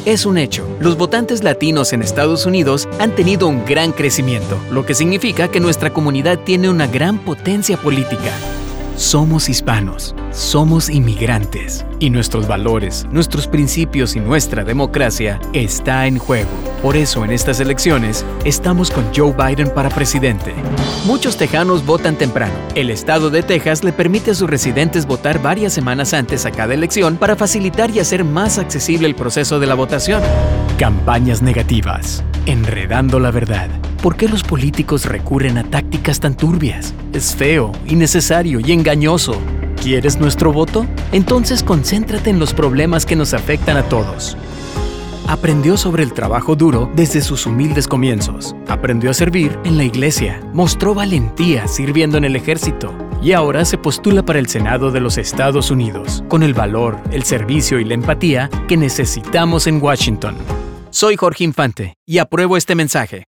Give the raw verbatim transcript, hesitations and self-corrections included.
Es un hecho, los votantes latinos en Estados Unidos han tenido un gran crecimiento, lo que significa que nuestra comunidad tiene una gran potencia política. Somos hispanos, somos inmigrantes, y nuestros valores, nuestros principios y nuestra democracia está en juego. Por eso en estas elecciones estamos con Joe Biden para presidente. Muchos tejanos votan temprano. El estado de Texas le permite a sus residentes votar varias semanas antes a cada elección para facilitar y hacer más accesible el proceso de la votación. Campañas negativas. Enredando la verdad. ¿Por qué los políticos recurren a tácticas tan turbias? Es feo, innecesario y engañoso. ¿Quieres nuestro voto? Entonces concéntrate en los problemas que nos afectan a todos. Aprendió sobre el trabajo duro desde sus humildes comienzos. Aprendió a servir en la iglesia. Mostró valentía sirviendo en el ejército. Y ahora se postula para el Senado de los Estados Unidos, con el valor, el servicio y la empatía que necesitamos en Washington. Soy Jorge Infante y apruebo este mensaje.